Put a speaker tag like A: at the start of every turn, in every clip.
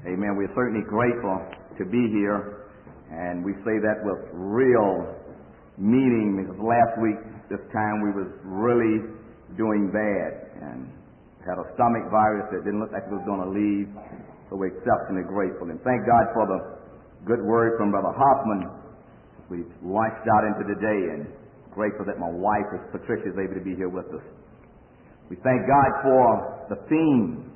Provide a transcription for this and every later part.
A: Amen. We're certainly grateful to be here, and we say that with real meaning, because last week, this time, we was really doing bad and had a stomach virus that didn't look like it was going to leave, so we're exceptionally grateful. And thank God for the good word from Brother Hoffman. We launched out into the day, and grateful that my wife, Patricia, is able to be here with us. We thank God for the theme,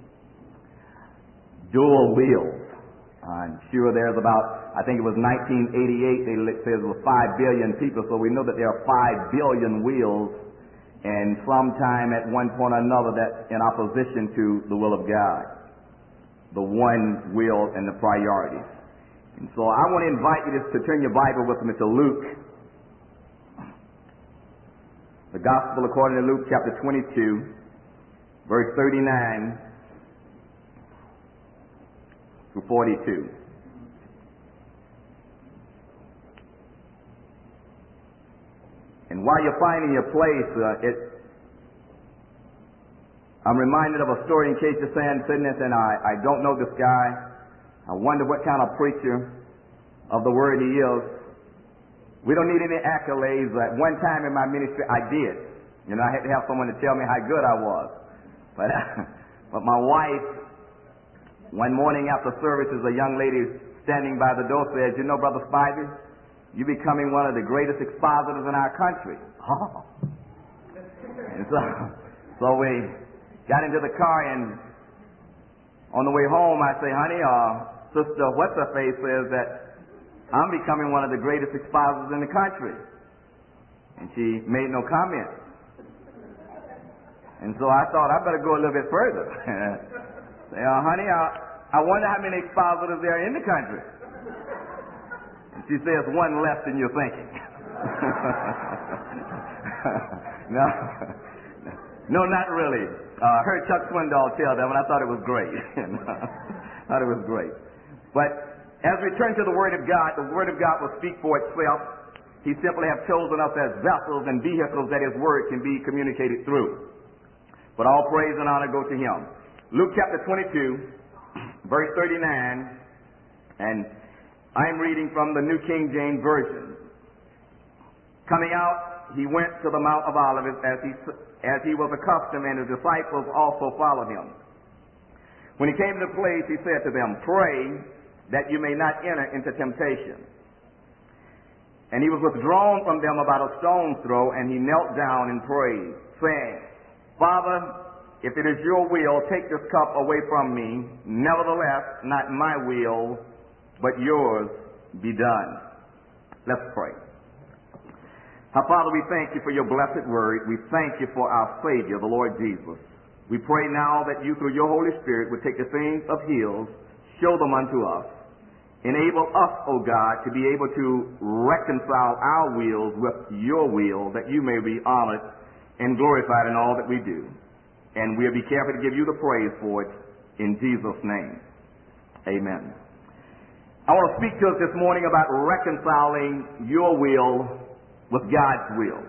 A: dual wheels. I'm sure there's about, I think it was 1988, they said there were 5 billion people, so we know that there are 5 billion wheels, and sometime at one point or another that's in opposition to the will of God, the one will and the priorities. And so I want to invite you to turn your Bible with me to Luke, the Gospel according to Luke chapter 22, verse 39 through 42. And while you're finding your place, I'm reminded of a story in case you're sitting there saying, I don't know this guy. I wonder what kind of preacher of the word he is. We don't need any accolades. At one time in my ministry, I did. You know, I had to have someone to tell me how good I was. But my wife, one morning after services, a young lady standing by the door said, "You know, Brother Spivey, you're becoming one of the greatest expositors in our country." Oh. And so we got into the car, and on the way home, I say, "Honey, Sister What's-Her-Face says that I'm becoming one of the greatest expositors in the country." And she made no comment. And so I thought I better go a little bit further. Say, "Honey, I wonder how many expositors there are in the country." And she says, "One less than you're thinking." No, not really. I heard Chuck Swindoll tell them, and I thought it was great. Thought it was great. But as we turn to the Word of God, the Word of God will speak for itself. He simply has chosen us as vessels and vehicles that His Word can be communicated through. But all praise and honor go to Him. Luke chapter 22, verse 39, and I'm reading from the New King James Version. Coming out, he went to the Mount of Olives as he was accustomed, and his disciples also followed him. When he came to the place, he said to them, "Pray that you may not enter into temptation." And he was withdrawn from them about a stone's throw, and he knelt down and prayed, saying, "Father, if it is your will, take this cup away from me. Nevertheless, not my will, but yours be done." Let's pray. Our Father, we thank you for your blessed word. We thank you for our Savior, the Lord Jesus. We pray now that you, through your Holy Spirit, would take the things of His, show them unto us. Enable us, O God, to be able to reconcile our wills with your will, that you may be honored and glorified in all that we do. And we'll be careful to give you the praise for it in Jesus' name. Amen. I want to speak to us this morning about reconciling your will with God's will.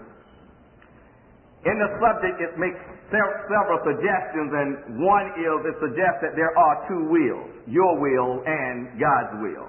A: In the subject, it makes several suggestions, and one is it suggests that there are two wills, your will and God's will.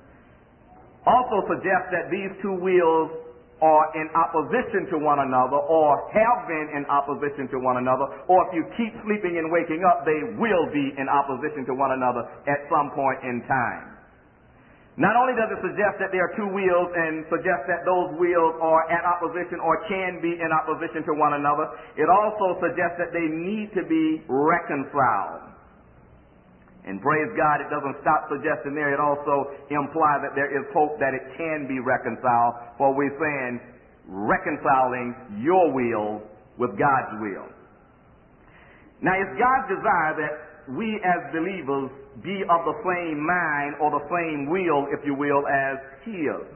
A: Also suggests that these two wills are in opposition to one another, or have been in opposition to one another, or if you keep sleeping and waking up, they will be in opposition to one another at some point in time. Not only does it suggest that there are two wills and suggest that those wills are at opposition or can be in opposition to one another, it also suggests that they need to be reconciled. And praise God, it doesn't stop suggesting there. It also implies that there is hope that it can be reconciled, for we're saying reconciling your will with God's will. Now, it's God's desire that we as believers be of the same mind or the same will, if you will, as He is.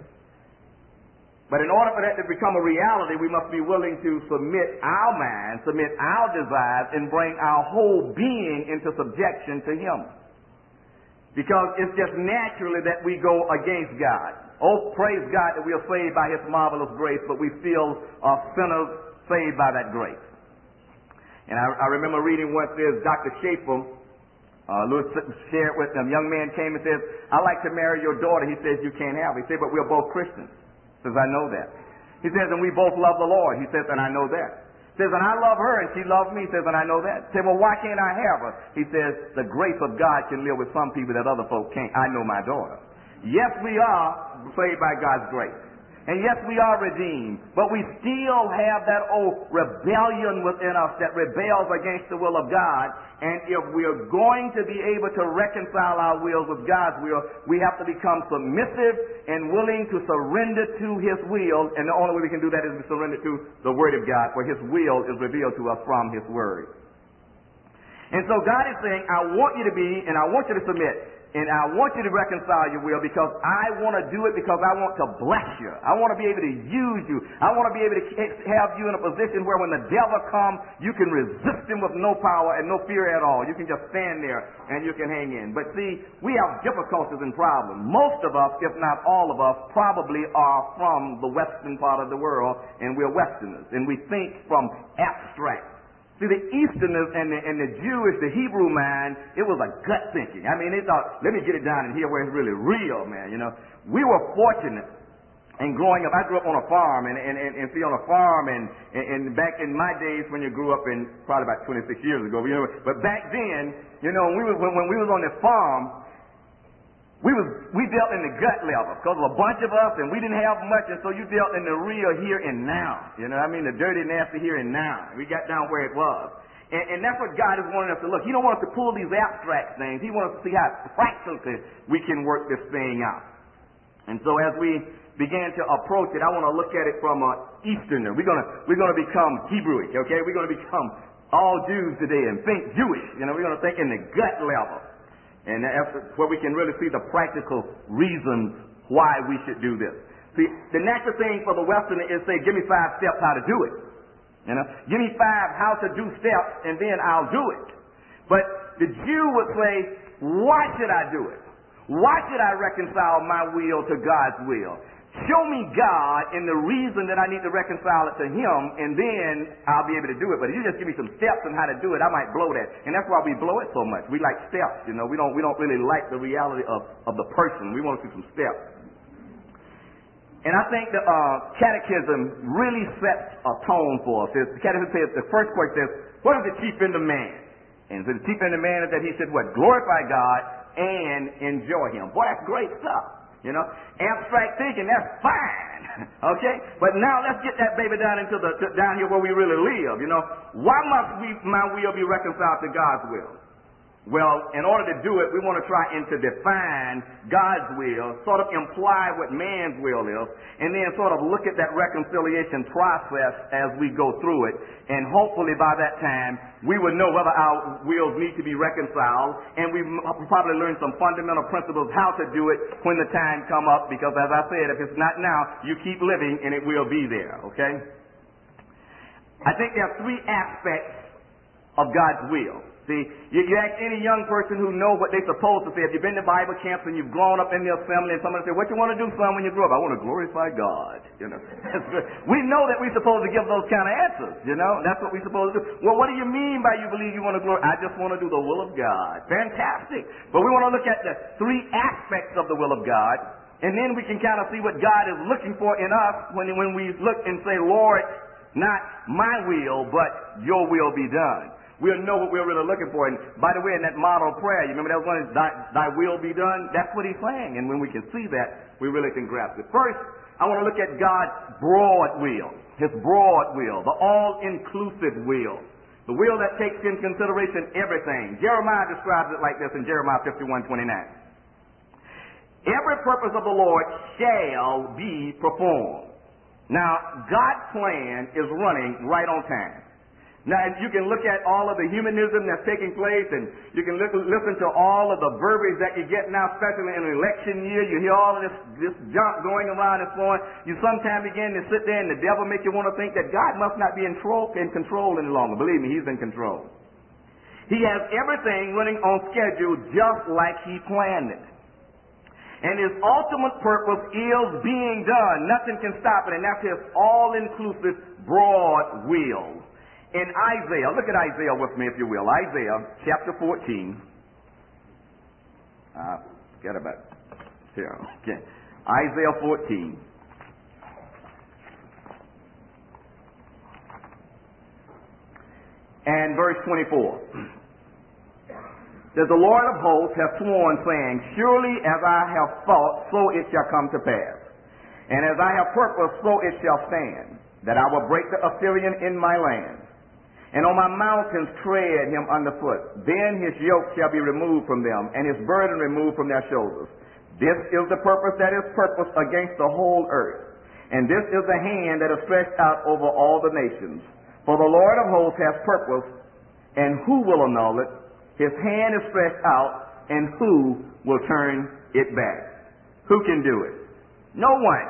A: But in order for that to become a reality, we must be willing to submit our minds, submit our desires, and bring our whole being into subjection to Him. Because it's just naturally that we go against God. Oh, praise God that we are saved by His marvelous grace, but we still are sinners saved by that grace. And I remember reading what says Dr. Schaefer Lewis shared with them. A young man came and says, I'd like to marry your daughter. He says, you can't have her. He said, but we're both Christians. He says, I know that. He says, and we both love the Lord. He says, and I know that. He says, and I love her and she loves me. He says, and I know that. He said, well, why can't I have her? He says, the grace of God can live with some people that other folk can't. I know my daughter. Yes, we are saved by God's grace. And yes, we are redeemed, but we still have that old rebellion within us that rebels against the will of God. And if we're going to be able to reconcile our wills with God's will, we have to become submissive and willing to surrender to His will. And the only way we can do that is to surrender to the Word of God, where His will is revealed to us from His Word. And so God is saying, I want you to be, and I want you to submit. And I want you to reconcile your will because I want to do it because I want to bless you. I want to be able to use you. I want to be able to have you in a position where when the devil comes, you can resist him with no power and no fear at all. You can just stand there and you can hang in. But see, we have difficulties and problems. Most of us, if not all of us, probably are from the western part of the world, and we're Westerners. And we think from abstract. See, the Easterners and the Jewish, the Hebrew mind, it was a gut thinking. I mean, they thought, let me get it down and hear where it's really real, man, you know. We were fortunate in growing up. I grew up on a farm, and see, on a farm, and back in my days when you grew up in, probably about 26 years ago, you know, but back then, you know, when we was on the farm, we dealt in the gut level because of a bunch of us, and we didn't have much, and so you dealt in the real here and now. You know what I mean? The dirty, nasty here and now. We got down where it was. And that's what God is wanting us to look. He don't want us to pull these abstract things. He wants us to see how practically we can work this thing out. And so as we began to approach it, I want to look at it from an Easterner. We're gonna become Hebrewic, okay? We're gonna become all Jews today and think Jewish. You know, we're gonna think in the gut level. And that's where we can really see the practical reasons why we should do this. See, the natural thing for the Westerner is say, give me 5 steps how to do it. You know, give me 5 how to do steps, and then I'll do it. But the Jew would say, why should I do it? Why should I reconcile my will to God's will? Show me God and the reason that I need to reconcile it to Him, and then I'll be able to do it. But if you just give me some steps on how to do it, I might blow that. And that's why we blow it so much. We like steps, you know. We don't really like the reality of the person. We want to see some steps. And I think the Catechism really sets a tone for us. The Catechism says, the first question says, what is the chief end of man? And so the chief end of man is that he should what? Glorify God and enjoy Him. Boy, that's great stuff. You know, abstract thinking, that's fine. Okay? But now let's get that baby down into down here where we really live, you know. Why must my will be reconciled to God's will? Well, in order to do it, we want to try and to define God's will, sort of imply what man's will is, and then sort of look at that reconciliation process as we go through it. And hopefully by that time, we will know whether our wills need to be reconciled, and we probably learn some fundamental principles how to do it when the time come up, because as I said, if it's not now, you keep living and it will be there, okay? I think there are 3 aspects of God's will. See, you ask any young person who know what they're supposed to say. If you've been to Bible camps and you've grown up in the assembly, and somebody say, what you want to do, son, when you grow up? I want to glorify God. You know, we know that we're supposed to give those kind of answers. You know, that's what we're supposed to do. Well, what do you mean by you believe you want to glorify? I just want to do the will of God. Fantastic. But we want to look at the 3 aspects of the will of God, and then we can kind of see what God is looking for in us when we look and say, Lord, not my will, but your will be done. We'll know what we're really looking for. And by the way, in that model prayer, you remember that one, thy will be done? That's what he's saying. And when we can see that, we really can grasp it. First, I want to look at God's broad will. His broad will. The all-inclusive will. The will that takes in consideration everything. Jeremiah describes it like this in Jeremiah 51:29. Every purpose of the Lord shall be performed. Now, God's plan is running right on time. Now, you can look at all of the humanism that's taking place, and you can listen to all of the verbiage that you get now, especially in an election year. You hear all of this junk going around and flowing. You sometimes begin to sit there, and the devil makes you want to think that God must not be in control any longer. Believe me, He's in control. He has everything running on schedule just like He planned it. And His ultimate purpose is being done. Nothing can stop it, and that's His all-inclusive, broad will. In Isaiah, look at Isaiah with me if you will. Isaiah chapter 14. Forget about it. Here, okay. Isaiah 14. And verse 24. That the Lord of hosts hath sworn, saying, surely as I have thought, so it shall come to pass. And as I have purposed, so it shall stand, that I will break the Assyrian in my land, and on my mountains tread him underfoot. Then his yoke shall be removed from them, and his burden removed from their shoulders. This is the purpose that is purposed against the whole earth, and this is the hand that is stretched out over all the nations. For the Lord of hosts has purposed, and who will annul it? His hand is stretched out, and who will turn it back? Who can do it? No one.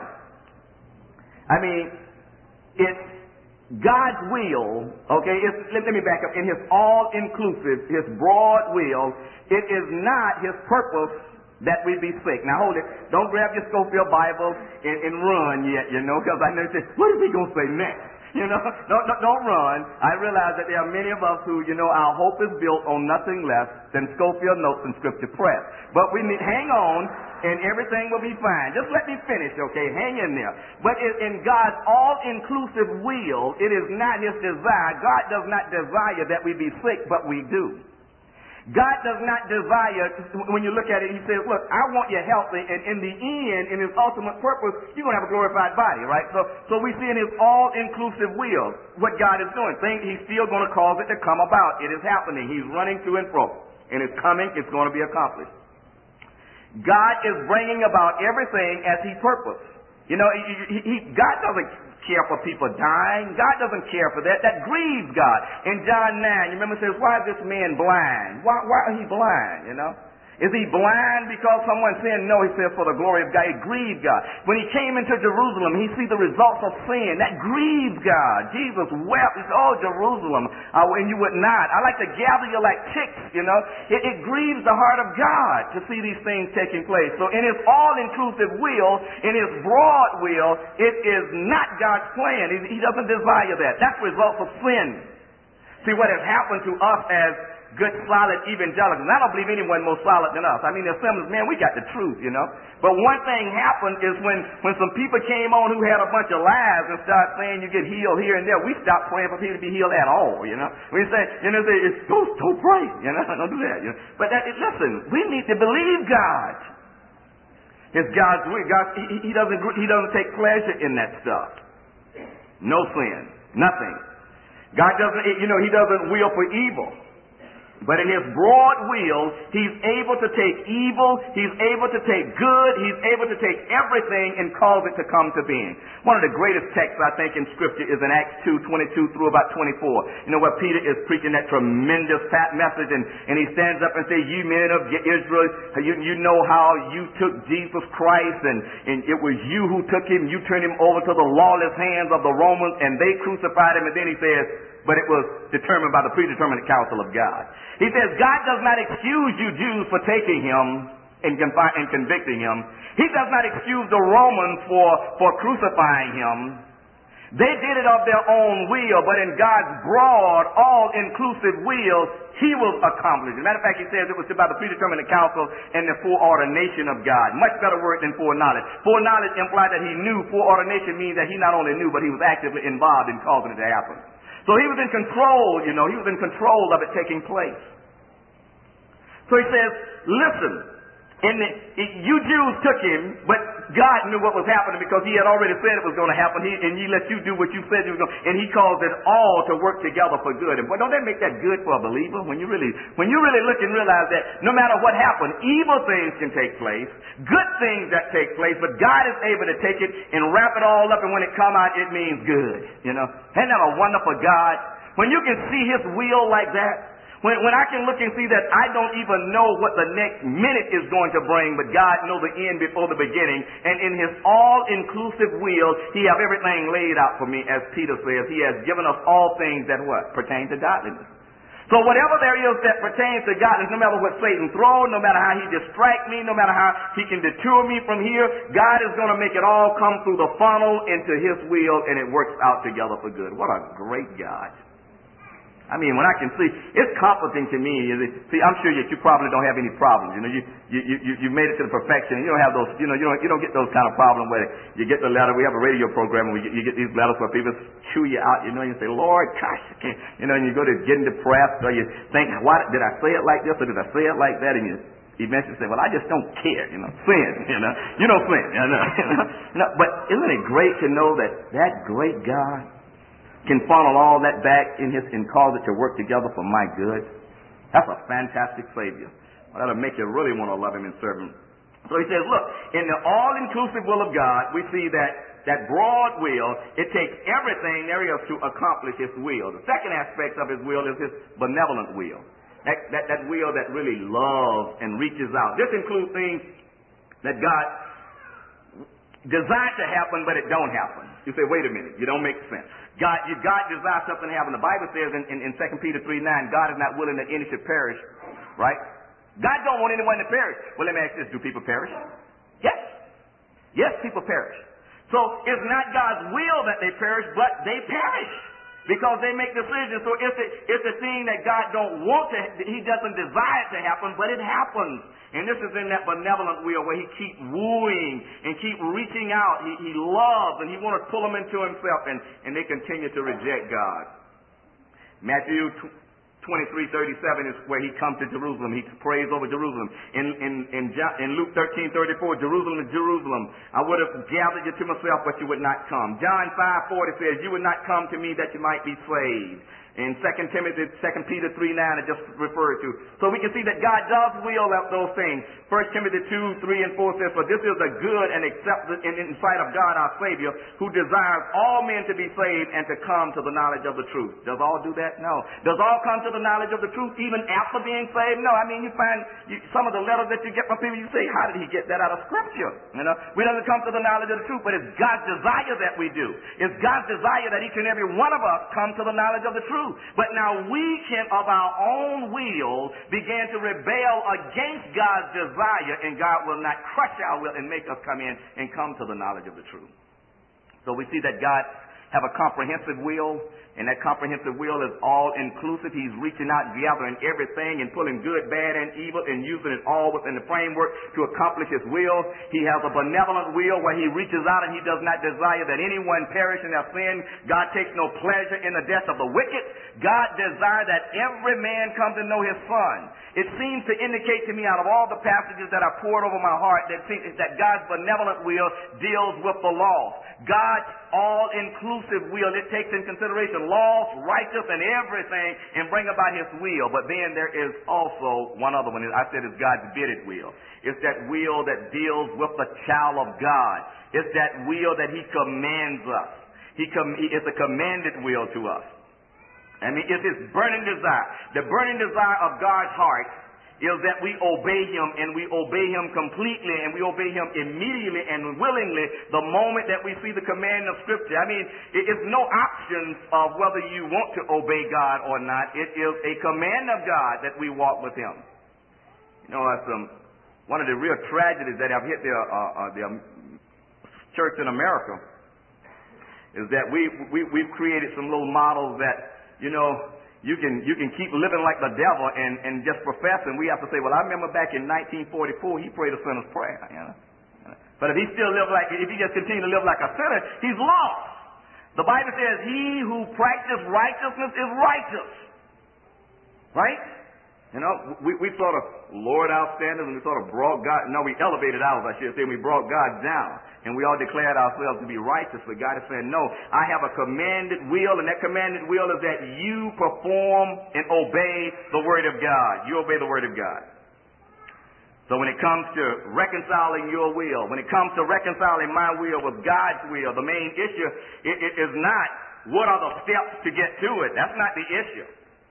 A: I mean, it's God's will, okay? Let me back up. In his all-inclusive, his broad will, it is not his purpose that we be sick. Now hold it. Don't grab your Scofield Bible and run yet, because I know you say, what is he going to say next? Don't run. I realize that there are many of us who, our hope is built on nothing less than Scofield Notes and Scripture Press. But we need, hang on, and everything will be fine. Just let me finish, okay? Hang in there. But in God's all-inclusive will, it is not his desire. God does not desire that we be sick, but we do. God does not desire, when you look at it, he says, look, I want you healthy, and in the end, in his ultimate purpose, you're going to have a glorified body, right? So we see in his all-inclusive will what God is doing. He's still going to cause it to come about. It is happening. He's running to and fro, and it's coming. It's going to be accomplished. God is bringing about everything as he purposed. God doesn't care for people dying. God doesn't care for that. That grieves God. In John 9, you remember it says, why is this man blind? Why is he blind, Is he blind because someone sinned? No, he says for the glory of God. It grieved God. When he came into Jerusalem, he see the results of sin. That grieved God. Jesus wept. He said, oh, Jerusalem, and you would not. I like to gather you like chicks, It grieves the heart of God to see these things taking place. So in his all-inclusive will, in his broad will, it is not God's plan. He doesn't desire that. That's results of sin. See, what has happened to us as good, solid evangelicals. And I don't believe anyone more solid than us. I mean, the Assemblies, man, we got the truth, But one thing happened is when some people came on who had a bunch of lies and started saying you get healed here and there, we stopped praying for people to be healed at all, We say, it's don't pray, don't do that, But listen, we need to believe God. It's God's will. God, he doesn't take pleasure in that stuff. No sin, nothing. God doesn't, he doesn't will for evil. But in his broad will, he's able to take evil, he's able to take good, he's able to take everything and cause it to come to being. One of the greatest texts, I think, in Scripture is in Acts 2:22 through about 24. Where Peter is preaching that tremendous fat message, and he stands up and says, you men of Israel, you know how you took Jesus Christ, and it was you who took him, you turned him over to the lawless hands of the Romans, and they crucified him, and then he says, but it was determined by the predetermined counsel of God. He says, God does not excuse you Jews for taking him and convicting him. He does not excuse the Romans for crucifying him. They did it of their own will, but in God's broad, all-inclusive will, he will accomplish it. As a matter of fact, he says it was by the predetermined counsel and the foreordination of God. Much better word than foreknowledge. Foreknowledge implied that he knew. Foreordination means that he not only knew, but he was actively involved in causing it to happen. So he was in control, he was in control of it taking place. So he says, listen, you Jews took him, but God knew what was happening because he had already said it was going to happen, and he let you do what you said you were going to, and he caused it all to work together for good. And boy, don't that make that good for a believer? When you really look and realize that no matter what happened, evil things can take place, good things that take place, but God is able to take it and wrap it all up, and when it come out, it means good. Isn't that a wonderful God? When you can see his will like that, when I can look and see that I don't even know what the next minute is going to bring, but God knows the end before the beginning, and in his all-inclusive will, he have everything laid out for me, as Peter says. He has given us all things that what? Pertain to godliness. So whatever there is that pertains to godliness, no matter what Satan throws, no matter how he distracts me, no matter how he can detour me from here, God is going to make it all come through the funnel into his will, and it works out together for good. What a great God. I mean, when I can see, it's comforting to me. See, I'm sure you probably don't have any problems. You know, you made it to the perfection. You don't have those. You know, you don't get those kind of problems where you get the letter. We have a radio program, and you get these letters where people chew you out. You know, and you say, Lord, gosh, I can't. You know, and you go to getting depressed, or you think, why did I say it like this, or did I say it like that? And you eventually say, well, I just don't care. You know, sin. You know, sin. But isn't it great to know that great God can funnel all that back in and cause it to work together for my good? That's a fantastic Savior. Well, that'll make you really want to love Him and serve Him. So he says, look, in the all-inclusive will of God, we see that broad will, it takes everything there is to accomplish His will. The second aspect of His will is His benevolent will. That will that really loves and reaches out. This includes things that God desired to happen, but it don't happen. You say, wait a minute, you don't make sense. God desires something to happen. The Bible says in 2 Peter 3:9, God is not willing that any should perish, right? God don't want anyone to perish. Well, let me ask this, do people perish? Yes. Yes, people perish. So it's not God's will that they perish, but they perish because they make decisions. So it's a thing that God don't want to, He doesn't desire it to happen, but it happens. And this is in that benevolent will where He keeps wooing and keep reaching out. He loves and He wants to pull them into Himself, and they continue to reject God. Matthew 23:37 is where He comes to Jerusalem. He prays over Jerusalem. In Luke 13:34, Jerusalem, Jerusalem, I would have gathered you to myself, but you would not come. John 5:40 says, you would not come to me that you might be saved. In 2 Peter 3:9, I just referred to. So we can see that God does will out those things. 1 Timothy 2:3 and 4 says, for this is the good and accepted in sight of God our Savior, who desires all men to be saved and to come to the knowledge of the truth. Does all do that? No. Does all come to the knowledge of the truth even after being saved? No. I mean, you find some of the letters that you get from people, you say, how did he get that out of Scripture? You know, we doesn't come to the knowledge of the truth, but it's God's desire that we do. It's God's desire that each and every one of us come to the knowledge of the truth. But now we can, of our own will, begin to rebel against God's desire, and God will not crush our will and make us come in and come to the knowledge of the truth. So we see that God have a comprehensive will, and that comprehensive will is all-inclusive. He's reaching out, gathering everything, and pulling good, bad, and evil, and using it all within the framework to accomplish His will. He has a benevolent will where He reaches out and He does not desire that anyone perish in their sin. God takes no pleasure in the death of the wicked. God desires that every man come to know His Son. It seems to indicate to me out of all the passages that I poured over my heart that God's benevolent will deals with the lost. God's all-inclusive will, it takes in consideration lost, righteous, and everything, and bring about His will. But then there is also one other one. I said it's God's bidded will. It's that will that deals with the child of God. It's that will that He commands us. It's a commanded will to us. I mean, it's His burning desire. The burning desire of God's heart is that we obey Him, and we obey Him completely, and we obey Him immediately and willingly the moment that we see the command of Scripture. I mean, it's no option of whether you want to obey God or not. It is a command of God that we walk with Him. You know, that's one of the real tragedies that have hit the church in America is that we've created some little models that, you know, you can keep living like the devil and just profess, and we have to say, well, I remember back in 1944 he prayed a sinner's prayer. You know? But if he just continues to live like a sinner, he's lost. The Bible says, he who practices righteousness is righteous. Right? You know, we sort of lowered our standards, and we sort of brought God, no, we elevated ours, I should say, and we brought God down. And we all declared ourselves to be righteous, but God is saying, no, I have a commanded will, and that commanded will is that you perform and obey the Word of God. You obey the Word of God. So when it comes to reconciling your will, when it comes to reconciling my will with God's will, the main issue it is not what are the steps to get to it. That's not the issue.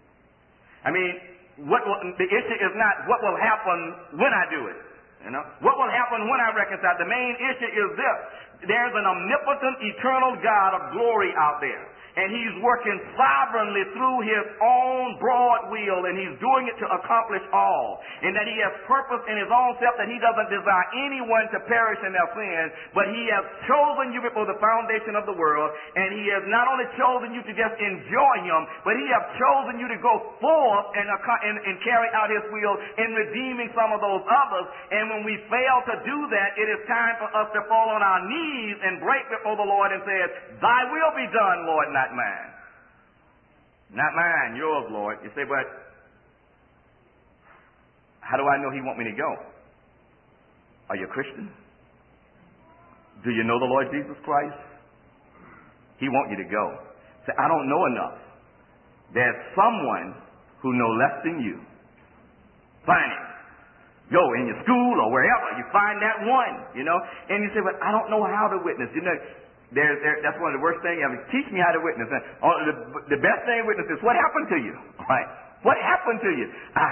A: I mean, the issue is not what will happen when I do it. You know, what will happen when I reconcile? The main issue is this: there's an omnipotent, eternal God of glory out there, and he's working sovereignly through his own broad will, and he's doing it to accomplish all. And that he has purpose in his own self, that he doesn't desire anyone to perish in their sins, but he has chosen you before the foundation of the world, and he has not only chosen you to just enjoy him, but he has chosen you to go forth and carry out his will in redeeming some of those others. And when we fail to do that, it is time for us to fall on our knees and break before the Lord and say, thy will be done, Lord, not mine. Not mine, yours, Lord. You say, but how do I know he want me to go? Are you a Christian? Do you know the Lord Jesus Christ? He wants you to go. Say, I don't know enough. There's someone who knows less than you. Find it. Go in your school or wherever. You find that one, And you say, but I don't know how to witness. That's one of the worst things. Teach me how to witness. The best thing to witness is what happened to you, right? What happened to you?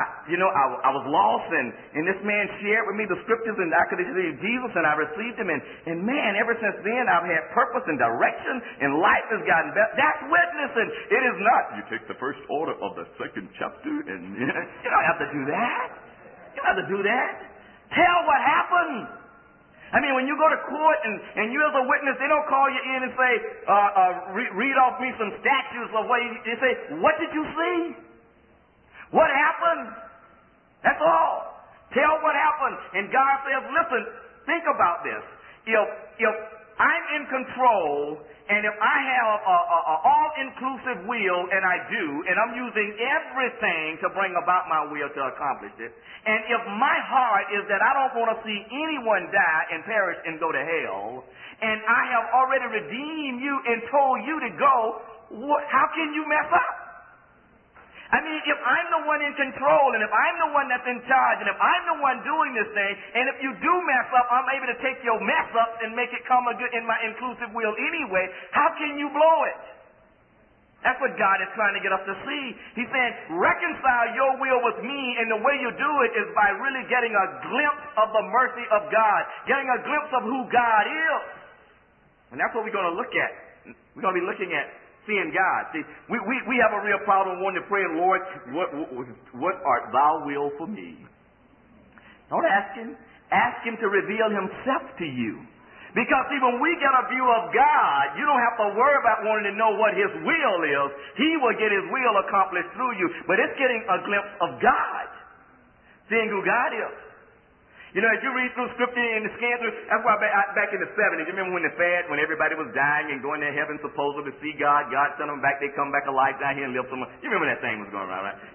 A: I was lost, and this man shared with me the scriptures, and I could see Jesus, and I received him, and man, ever since then, I've had purpose and direction, and life has gotten better. That's witnessing. It is not, you take the first order of the second chapter, and you don't have to do that. You don't have to do that. Tell what happened. I mean, when you go to court and you as a witness, they don't call you in and say, read off me some statutes of what they say, what did you see? What happened? That's all. Tell what happened. And God says, listen, think about this. If I'm in control, and if I have an all-inclusive will, and I do, and I'm using everything to bring about my will to accomplish it, and if my heart is that I don't want to see anyone die and perish and go to hell, and I have already redeemed you and told you to go, how can you mess up? I mean, if I'm the one in control, and if I'm the one that's in charge, and if I'm the one doing this thing, and if you do mess up, I'm able to take your mess up and make it come good in my inclusive will anyway, how can you blow it? That's what God is trying to get us to see. He's saying, reconcile your will with me, and the way you do it is by really getting a glimpse of the mercy of God, getting a glimpse of who God is. And that's what we're going to look at. We're going to be looking at seeing God. See, we have a real problem wanting to pray, Lord, what art thou will for me? Don't ask him. Ask him to reveal himself to you. Because see, when we get a view of God, you don't have to worry about wanting to know what his will is. He will get his will accomplished through you. But it's getting a glimpse of God. Seeing who God is. As you read through scripture and scan through, that's why back in the 70s, you remember when everybody was dying and going to heaven supposedly to see God, God sent them back, they come back alive down here and live somewhere. You remember that thing was going around, right?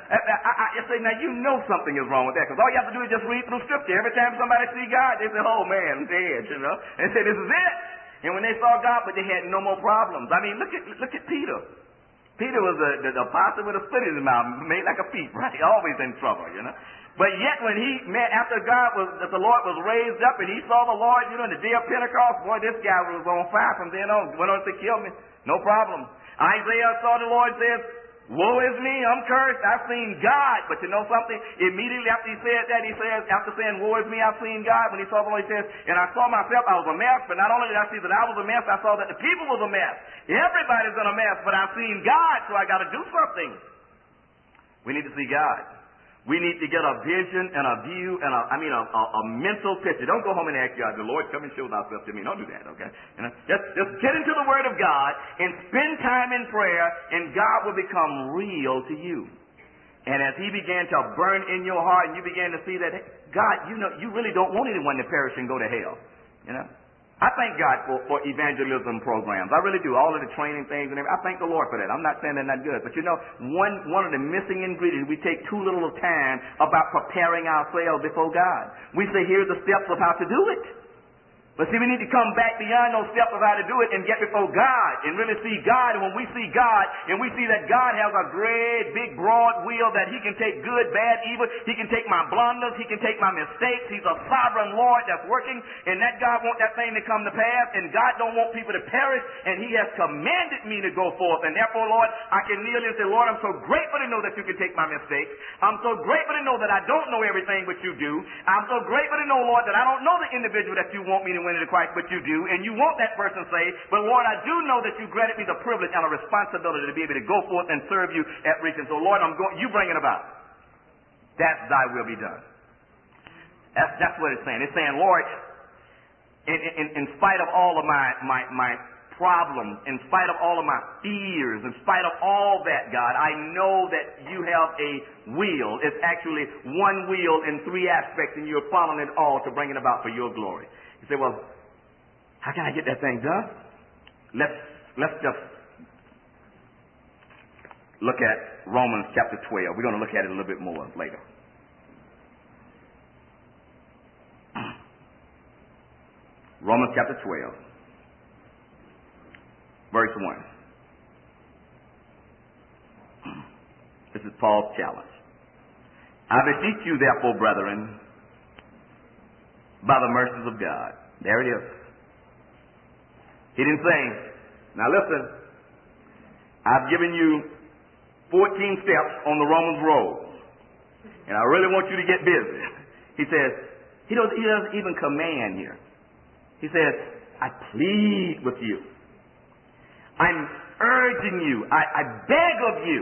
A: I say, now you know something is wrong with that, because all you have to do is just read through scripture. Every time somebody see God, they say, oh man, I'm dead, and say, this is it. And when they saw God, but they had no more problems. I mean, look at Peter. Peter was the apostle with a split in his mouth, made like a peep, right? Always in trouble, But yet when he met, after the Lord was raised up and he saw the Lord, in the day of Pentecost, boy, this guy was on fire from then on. Went on to kill me. No problem. Isaiah saw the Lord, says, woe is me, I'm cursed. I've seen God. But you know something? Immediately after he said that, he says, after saying, woe is me, I've seen God. When he saw the Lord, he says, and I saw myself, I was a mess. But not only did I see that I was a mess, I saw that the people was a mess. Everybody's in a mess, but I've seen God, so I got to do something. We need to see God. We need to get a vision and a view and a mental picture. Don't go home and ask God, the Lord, come and show thyself to me. Don't do that, okay? Just get into the Word of God and spend time in prayer, and God will become real to you. And as he began to burn in your heart, and you began to see that, God, you really don't want anyone to perish and go to hell. I thank God for evangelism programs. I really do. All of the training things and everything. I thank the Lord for that. I'm not saying they're not good. But one of the missing ingredients, we take too little time about preparing ourselves before God. We say, here's the steps of how to do it. But see, we need to come back beyond those steps of how to do it and get before God and really see God. And when we see God and we see that God has a great, big, broad will that he can take good, bad, evil. He can take my blunders. He can take my mistakes. He's a sovereign Lord that's working. And that God wants that thing to come to pass. And God don't want people to perish. And he has commanded me to go forth. And therefore, Lord, I can kneel and say, Lord, I'm so grateful to know that you can take my mistakes. I'm so grateful to know that I don't know everything but you do. I'm so grateful to know, Lord, that I don't know the individual that you want me to winning to Christ, but you do, and you want that person saved. But Lord, I do know that you granted me the privilege and a responsibility to be able to go forth and serve you at reaching. So Lord, you bring it about. That thy will be done. That's what it's saying. It's saying, Lord, in spite of all of my problems, in spite of all of my fears, in spite of all that, God, I know that you have a will. It's actually one will in three aspects, and you're following it all to bring it about for your glory. You say, well, how can I get that thing done? Let's just look at Romans chapter 12. We're going to look at it a little bit more later. Romans chapter 12. Verse 1. This is Paul's challenge. I beseech you, therefore, brethren, by the mercies of God. There it is. He didn't say, now listen, I've given you 14 steps on the Romans road, and I really want you to get busy. He says, he doesn't even command here. He says, I plead with you. I'm urging you, I beg of you,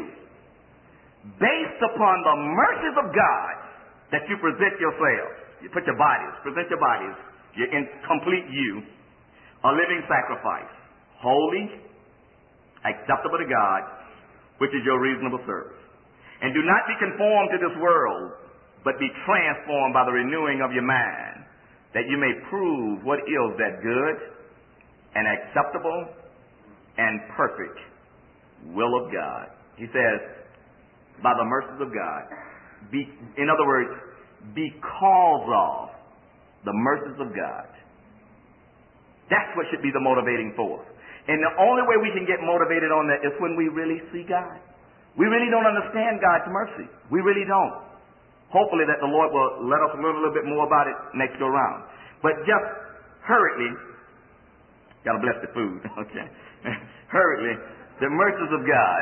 A: based upon the mercies of God, that you present yourselves. You present your bodies, you're in complete you, a living sacrifice, holy, acceptable to God, which is your reasonable service. And do not be conformed to this world, but be transformed by the renewing of your mind, that you may prove what is that good and acceptable and perfect will of God. He says, by the mercies of God. In other words, because of the mercies of God. That's what should be the motivating force. And the only way we can get motivated on that is when we really see God. We really don't understand God's mercy. We really don't. Hopefully that the Lord will let us learn a little bit more about it next go around. But just hurriedly, gotta bless the food, okay? Hurriedly, the mercies of God.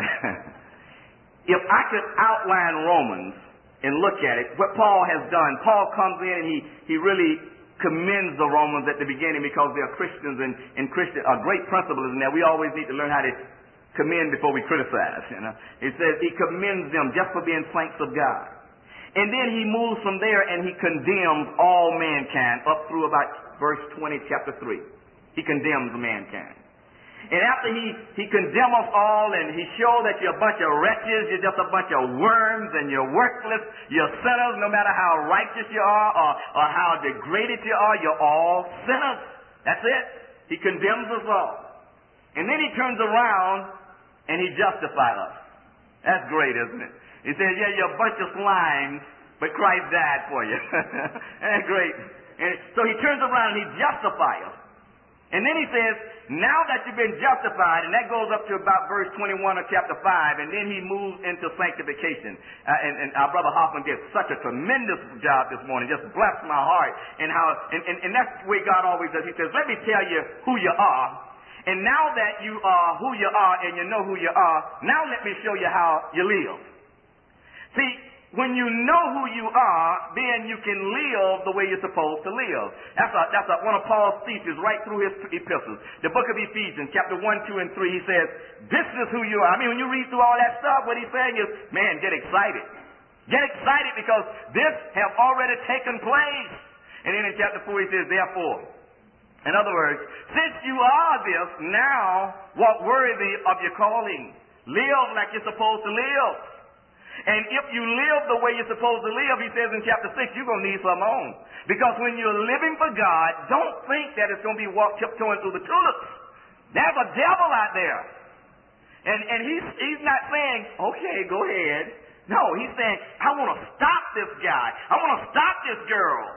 A: If I could outline Romans and look at it, what Paul has done, Paul comes in and he really commends the Romans at the beginning because they're Christians and Christian a great principle is in there. We always need to learn how to commend before we criticize. You know, it says he commends them just for being saints of God. And then he moves from there and he condemns all mankind up through about verse 20, chapter 3. He condemns mankind. And after he condemns us all and he shows that you're a bunch of wretches, you're just a bunch of worms and you're worthless, you're sinners, no matter how righteous you are or how degraded you are, you're all sinners. That's it. He condemns us all. And then he turns around and he justifies us. That's great, isn't it? He says, yeah, you're a bunch of slimes, but Christ died for you. That's great. And so he turns around and he justifies us. And then he says, now that you've been justified, and that goes up to about verse 21 of chapter 5, and then he moves into sanctification. And our brother Hoffman did such a tremendous job this morning, just blessed my heart. And that's the way God always does. He says, let me tell you who you are. And now that you are who you are and you know who you are, now let me show you how you live. See, when you know who you are, then you can live the way you're supposed to live. That's one of Paul's theses right through his epistles. The book of Ephesians, chapter 1, 2, and 3, he says, this is who you are. I mean, when you read through all that stuff, what he's saying is, man, get excited. Get excited because this have already taken place. And then in chapter 4, he says, therefore. In other words, since you are this, now walk worthy of your calling. Live like you're supposed to live. And if you live the way you're supposed to live, he says in chapter 6, you're going to need some on. Because when you're living for God, don't think that it's going to be tiptoeing through the tulips. There's a devil out there. And he's not saying, okay, go ahead. No, he's saying, I want to stop this guy. I want to stop this girl.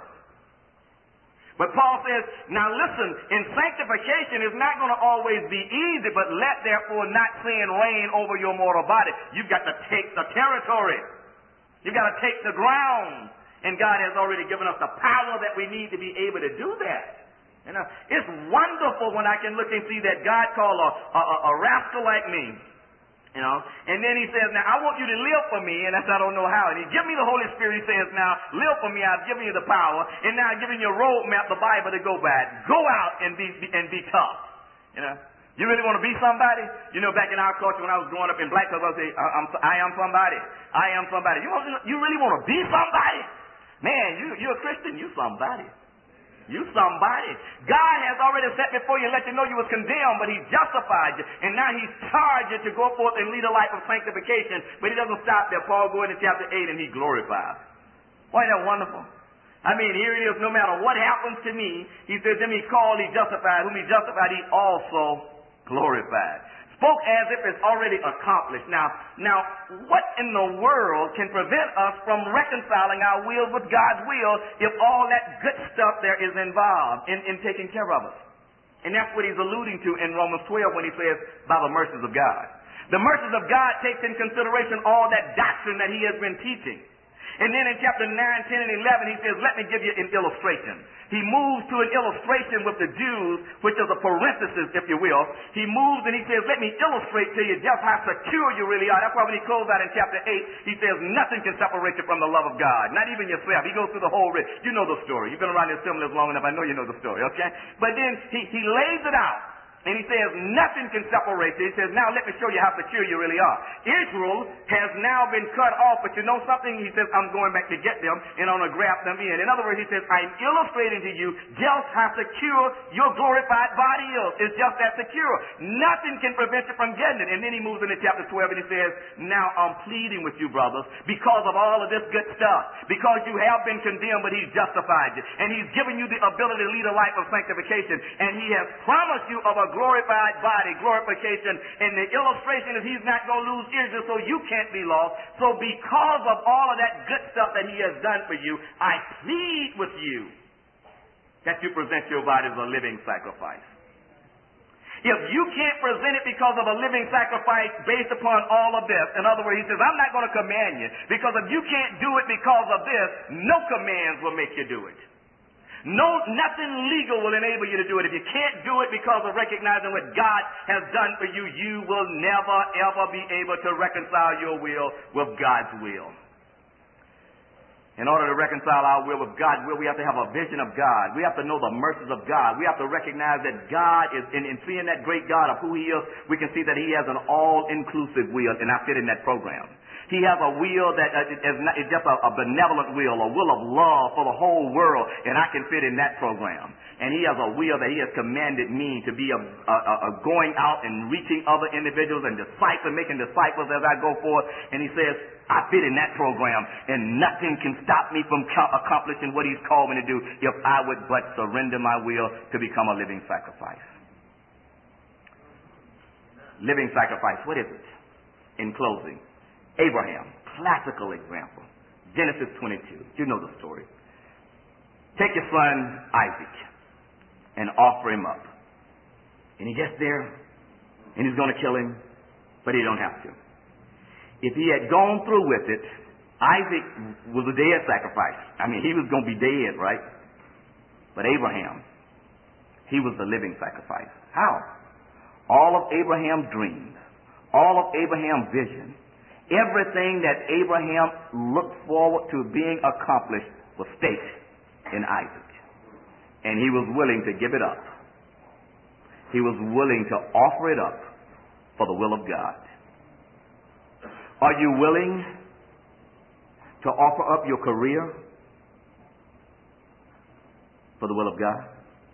A: But Paul says, now listen, in sanctification it's not going to always be easy, but let therefore not sin reign over your mortal body. You've got to take the territory. You've got to take the ground. And God has already given us the power that we need to be able to do that. You know, it's wonderful when I can look and see that God called a rascal like me You know, and then he says, now I want you to live for me, and I said, I don't know how. And he give me the Holy Spirit. He says, now live for me. I've given you the power, and now I've given you a roadmap, the Bible, to go by. Go out and be tough. You know, you really want to be somebody? You know, back in our culture when I was growing up in black culture, I would say, I am somebody. I am somebody. You really want to be somebody? Man, you're a Christian. You somebody. You somebody. God has already set before you and let you know you was condemned, but he justified you. And now he's charged you to go forth and lead a life of sanctification. But he doesn't stop there. Paul goes into chapter 8 and he glorifies. Why, isn't that wonderful? I mean, here it is. No matter what happens to me, he says, him he called, he justified. Whom he justified, he also glorified. Spoke as if it's already accomplished. Now, what in the world can prevent us from reconciling our will with God's will if all that good stuff there is involved in taking care of us? And that's what he's alluding to in Romans 12 when he says, by the mercies of God. The mercies of God takes in consideration all that doctrine that he has been teaching. And then in chapter 9, 10, and 11, he says, let me give you an illustration. He moves to an illustration with the Jews, which is a parenthesis, if you will. He moves and he says, let me illustrate to you just how secure you really are. That's why when he closed out in chapter 8, he says, nothing can separate you from the love of God. Not even yourself. He goes through the whole list. You know the story. You've been around the assemblies long enough. I know you know the story, okay? But then he lays it out. And he says, nothing can separate you. He says, now let me show you how secure you really are. Israel has now been cut off, but you know something? He says, I'm going back to get them, and I'm going to grab them in. In other words, he says, I'm illustrating to you just how secure your glorified body is. It's just that secure. Nothing can prevent you from getting it. And then he moves into chapter 12, and he says, now I'm pleading with you, brothers, because of all of this good stuff. Because you have been condemned, but he's justified you. And he's given you the ability to lead a life of sanctification. And he has promised you of a glorified body, glorification. And the illustration is he's not going to lose Israel, so you can't be lost. So because of all of that good stuff that he has done for you, I plead with you that you present your body as a living sacrifice. If you can't present it because of a living sacrifice based upon all of this, in other words, he says, I'm not going to command you, because if you can't do it because of this, no commands will make you do it. No, nothing legal will enable you to do it. If you can't do it because of recognizing what God has done for you, you will never, ever be able to reconcile your will with God's will. In order to reconcile our will with God's will, we have to have a vision of God. We have to know the mercies of God. We have to recognize that God is, in seeing that great God of who he is, we can see that he has an all-inclusive will, and I fit in that program. He has a will that is just a benevolent will, a will of love for the whole world, and I can fit in that program. And he has a will that he has commanded me to be going out and reaching other individuals and making disciples as I go forth. And he says, I fit in that program, and nothing can stop me from accomplishing what he's called me to do if I would but surrender my will to become a living sacrifice. Living sacrifice, what is it? In closing, Abraham, classical example. Genesis 22. You know the story. Take your son Isaac and offer him up. And he gets there and he's going to kill him, but he don't have to. If he had gone through with it, Isaac was a dead sacrifice. I mean, he was going to be dead, right? But Abraham, he was the living sacrifice. How? All of Abraham's dreams, all of Abraham's vision, everything that Abraham looked forward to being accomplished was staked in Isaac. And he was willing to give it up. He was willing to offer it up for the will of God. Are you willing to offer up your career for the will of God?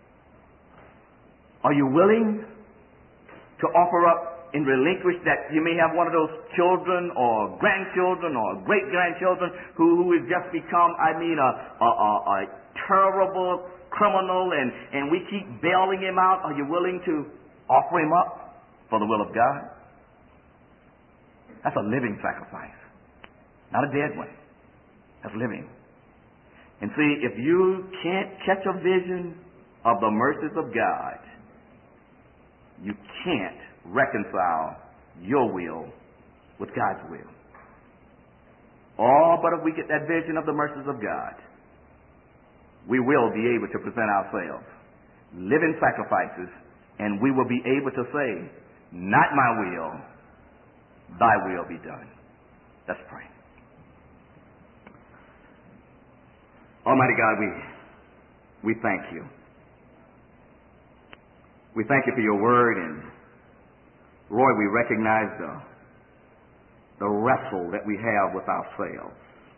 A: Are you willing to offer up and relinquish that you may have one of those children or grandchildren or great-grandchildren who has just become, a terrible criminal and we keep bailing him out? Are you willing to offer him up for the will of God? That's a living sacrifice, not a dead one. That's living. And see, if you can't catch a vision of the mercies of God, you can't reconcile your will with God's will. Oh, but if we get that vision of the mercies of God, we will be able to present ourselves living sacrifices, and we will be able to say, not my will, thy will be done. Let's pray. Almighty God, we thank you. We thank you for your word, and Lord, we recognize the wrestle that we have with ourselves.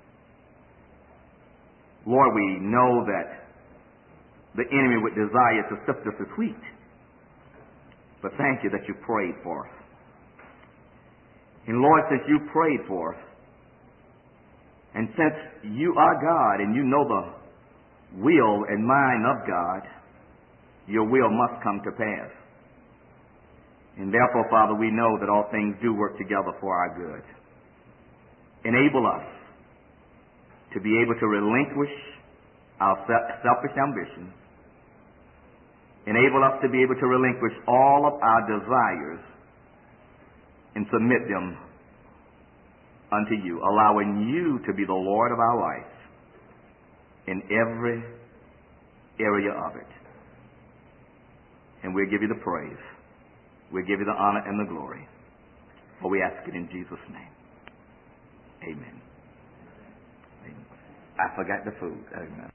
A: Lord, we know that the enemy would desire to sift us as wheat. But thank you that you prayed for us. And Lord, since you prayed for us, and since you are God and you know the will and mind of God, your will must come to pass. And therefore, Father, we know that all things do work together for our good. Enable us to be able to relinquish our selfish ambitions. Enable us to be able to relinquish all of our desires and submit them unto you, allowing you to be the Lord of our life in every area of it. And we'll give you the praise. We'll give you the honor and the glory. For we ask it in Jesus' name. Amen. Amen. I forgot the food. Amen.